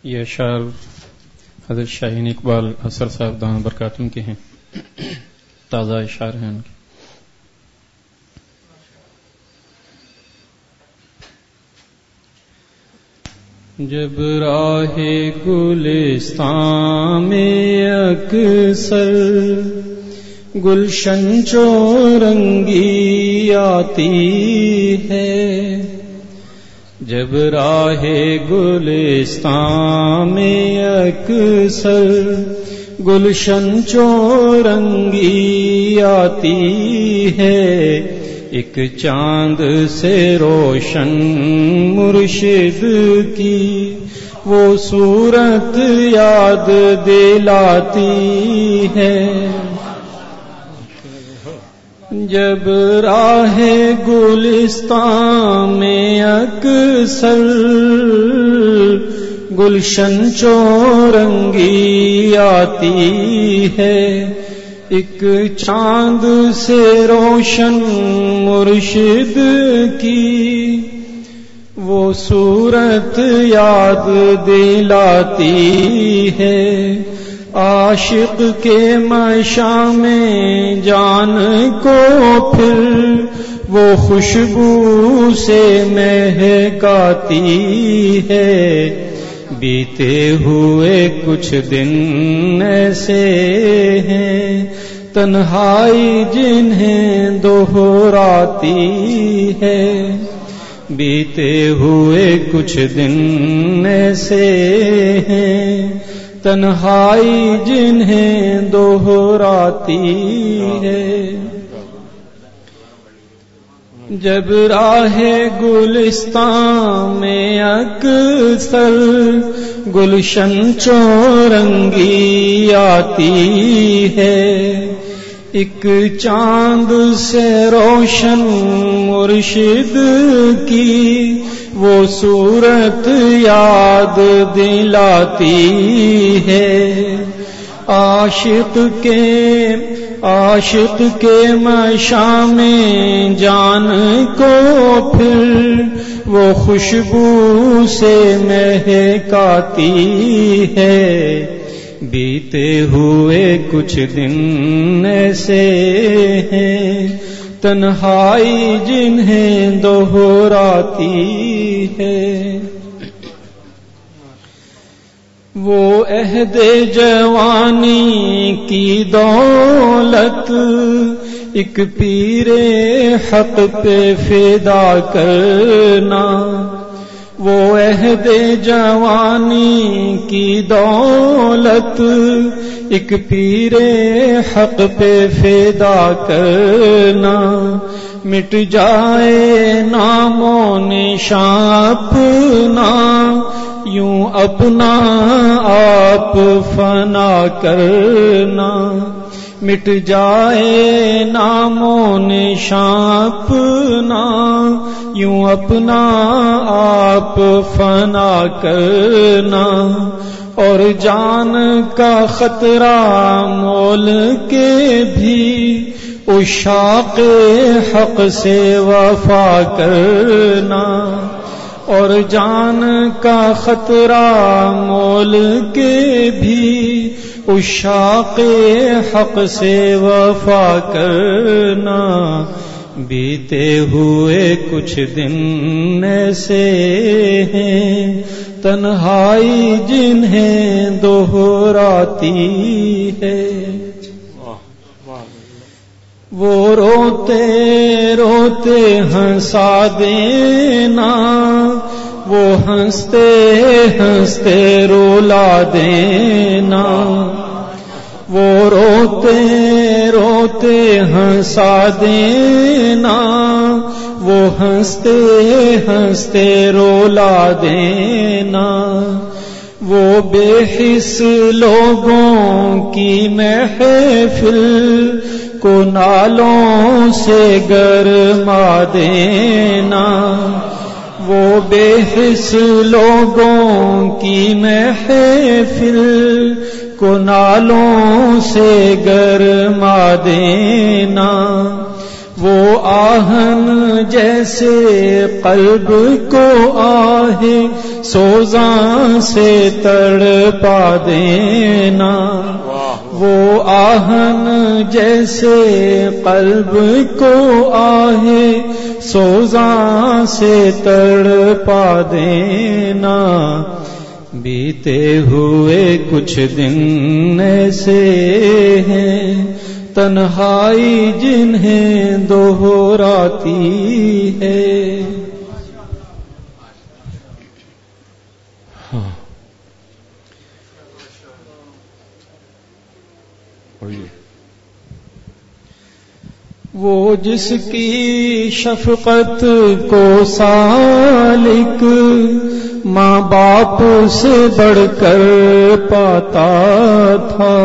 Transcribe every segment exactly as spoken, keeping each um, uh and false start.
یہ اشعار حضرت شاہین اقبال اثر صاحب دامت برکاتہم کے ہیں، تازہ اشعار ہیں ان کے۔ جب راہ گلستان میں اکثر گلشن چورنگی آتی ہے، جب راہ گلستان میں اکثر گلشن چورنگی آتی ہے، ایک چاند سے روشن مرشد کی وہ صورت یاد دلاتی ہے، جب راہ گلستان میں اکثر گلشن چورنگی آتی ہے، ایک چاند سے روشن مرشد کی وہ صورت یاد دلاتی ہے، عاشق کے مشام میں جان کو پھر وہ خوشبو سے مہکاتی ہے، بیتے ہوئے کچھ دن ایسے ہیں تنہائی جنہیں دوہراتی ہے، بیتے ہوئے کچھ دن ایسے ہیں تنہائی جنہیں دوہراتی ہے، جب راہ گلستان میں اکثر گلشن چورنگی آتی ہے، ایک چاند سے روشن مرشد کی وہ صورت یاد دلاتی ہے، عاشق کے عاشق کے مشام میں جان کو پھر وہ خوشبو سے مہکاتی ہے، بیتے ہوئے کچھ دن ایسے ہیں تنہائی جنہیں دوہراتی ہے، وہ عہد جوانی کی دولت ایک پیر حق پہ فدا کرنا، وہ عہد جوانی کی دولت ایک پیر حق پہ فدا کرنا، مٹ جائے نام و نشان اپنا یوں اپنا آپ فنا کرنا، مٹ جائے نام و نشان اپنا یوں اپنا آپ فنا کرنا، اور جان کا خطرہ مول کے بھی عشاق حق سے وفا کرنا، اور جان کا خطرہ مول کے بھی عشاق حق سے وفا کرنا، بیتے ہوئے کچھ دن ایسے ہیں تنہائی جنہیں دوہراتی ہے، وہ روتے روتے ہنسا دینا، وہ ہنستے ہنستے رولا دینا، وہ روتے روتے ہنسا دینا، وہ ہنستے ہنستے رولا دینا، وہ بے حس لوگوں کی محفل کو نالوں سے گرما دینا، وہ بے حس لوگوں کی محفل کو نالوں سے گرما دینا، وہ آہن جیسے قلب کو آہ سوزاں سے تڑپا دینا، وہ آہن جیسے قلب کو آہ سوزاں سے تڑپا دینا، بیتے ہوئے کچھ دن ایسے ہیں تنہائی جنہیں دوہراتی ہے۔ ہاں وہ جس کی شفقت کو سالک ماں باپ سے بڑھ کر پاتا تھا،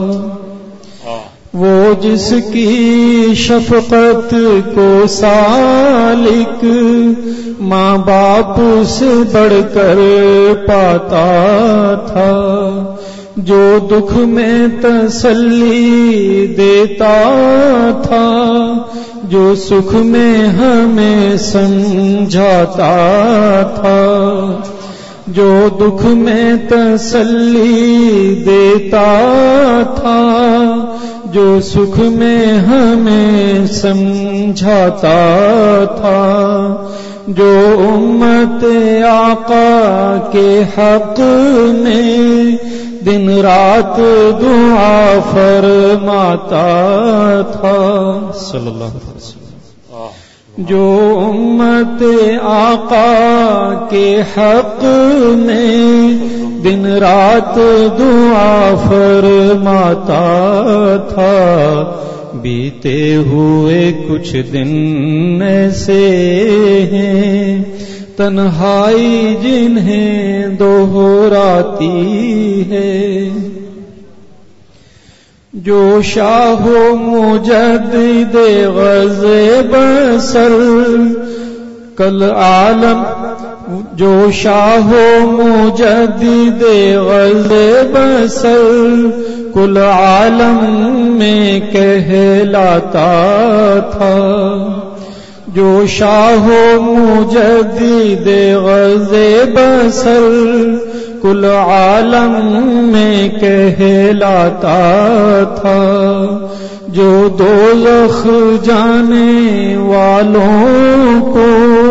وہ جس کی شفقت کو سالک ماں باپ سے بڑھ کر پاتا تھا، جو دکھ میں تسلی دیتا تھا، جو سکھ میں ہمیں سمجھاتا تھا، جو دکھ میں تسلی دیتا تھا، جو سکھ میں ہمیں سمجھاتا تھا، جو امت آقا کے حق میں دن رات دعا فرماتا تھا صلی اللہ علیہ وسلم، جو امت آقا کے حق میں دن رات دعا فرماتا تھا، بیتے ہوئے کچھ دن ایسے ہیں تنہائی جنہیں دوہراتی ہے، جو شاہ مجدد غزِ بصر کل عالم، جو شاہ مجدد غزِ بصر کل عالم میں کہلاتا تھا، جو شاہ مجدد غزِ بصر کل عالم میں کہلاتا تھا، جو دوزخ جانے والوں کو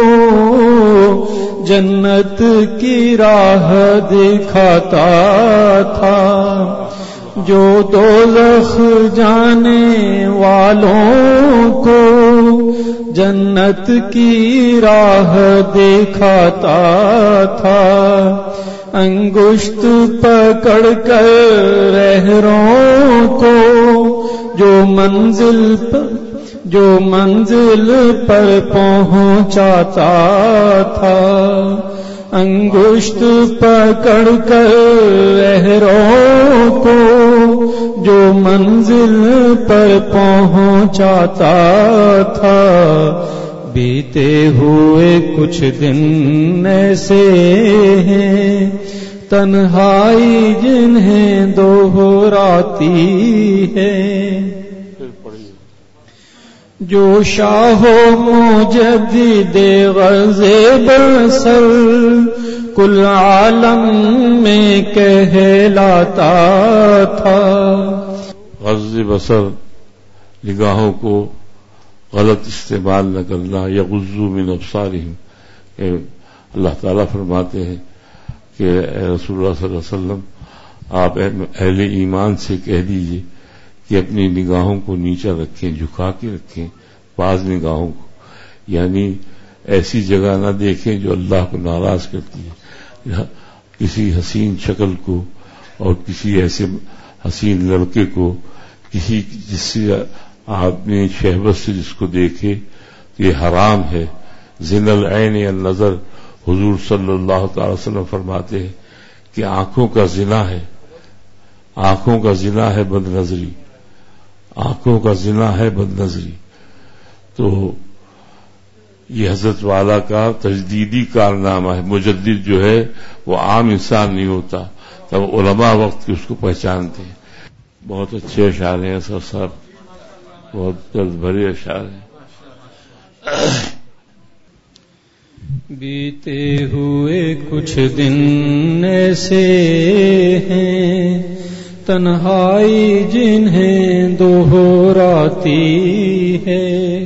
جنت کی راہ دکھاتا تھا، جو دوزخ جانے والوں کو جنت کی راہ دکھاتا تھا، انگشت پکڑ کر رہروں کو جو منزل پر جو منزل پر پہنچاتا تھا، انگشت پکڑ کر رہروں کو جو منزل پر پہنچاتا تھا، بیتے ہوئے کچھ دن ایسے ہیں تنہائی جنہیں دوہراتی ہے، جو شاہ مجدد غزِ بصر کل عالم میں کہلاتا تھا۔ غزِ بصر نگاہوں کو غلط استعمال نہ کرنا، یغضوا من ابصارہم، اللہ تعالیٰ فرماتے ہیں کہ اے رسول اللہ صلی اللہ علیہ وسلم آپ اہل ایمان سے کہہ دیجئے کہ اپنی نگاہوں کو نیچا رکھیں، جھکا کے رکھیں، بعض نگاہوں کو، یعنی ایسی جگہ نہ دیکھیں جو اللہ کو ناراض کرتی ہے، کسی حسین شکل کو اور کسی ایسے حسین لڑکے کو، کسی جس سے آپ نے شہوت سے جس کو دیکھے تو یہ حرام ہے، زنا العین النظر، حضور صلی اللہ تعالی وسلم فرماتے ہیں کہ آنکھوں کا زنا ہے، آنکھوں کا زنا ہے بد نظری، آنکھوں کا زنا ہے بد نظری۔ تو یہ حضرت والا کا تجدیدی کارنامہ ہے، مجدد جو ہے وہ عام انسان نہیں ہوتا، تب علماء وقت کے اس کو پہچانتے ہیں۔ بہت اچھے اشعار ہیں سر صاحب، بہت درد بھرے اشعار ہیں۔ بیتے ہوئے کچھ دن ایسے ہیں تنہائی جنہیں دوہراتی ہے،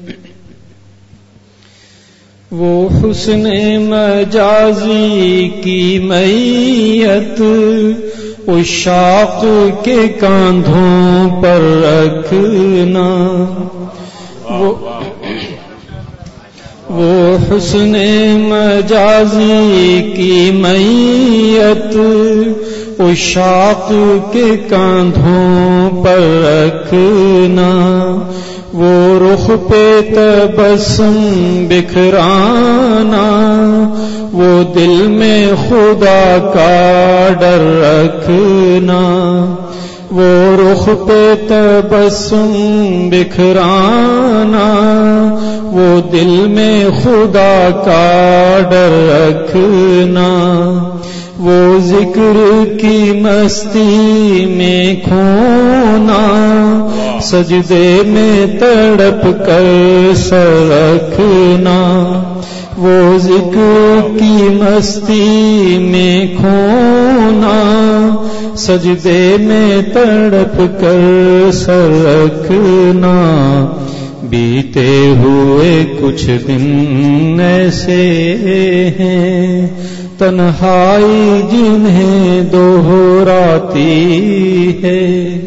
وہ حسن مجازی کی میت عشاق کے کاندھوں پر رکھنا، وہ وہ حسن مجازی کی میت عشاق کے کاندھوں پر رکھنا، وہ رخ پہ تبسم بکھرانا، وہ دل میں خدا کا ڈر رکھنا، وہ رخ پہ تبسم بکھرانا، وہ دل میں خدا کا ڈر رکھنا، وہ ذکر کی مستی میں کھونا، سجدے میں تڑپ کر سر رکھنا، وہ ذکر کی مستی میں کھونا، سجدے میں تڑپ کر سر رکھنا، بیتے ہوئے کچھ دن ایسے ہیں تنہائی جنہیں دوہراتی ہے۔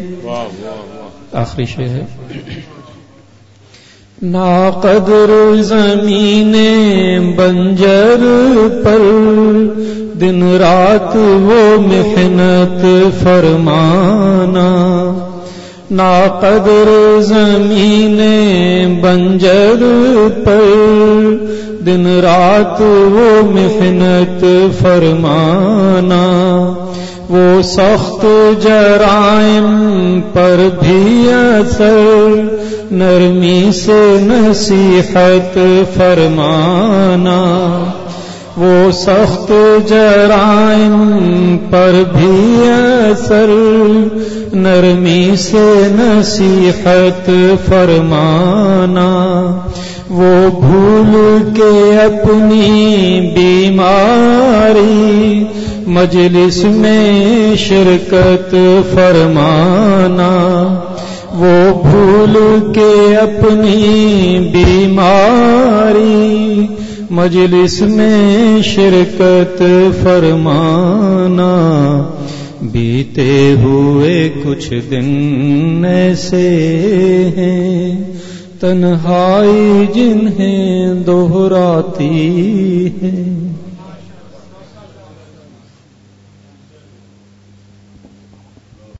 آخری شعر ہے۔ ناقدر زمین بنجر پر دن رات وہ محنت فرمانا، ناقدر زمین بنجر پر دن رات وہ محنت فرمانا، وہ سخت جرائم پر بھی اثر نرمی سے نصیحت فرمانا، وہ سخت جرائم پر بھی اثر نرمی سے نصیحت فرمانا، وہ بھول کے اپنی بیماری مجلس میں شرکت فرمانا، وہ بھول کے اپنی بیماری مجلس میں شرکت فرمانا، بیتے ہوئے کچھ دن ایسے ہیں تنہائی جنہیں دوہراتی ہے۔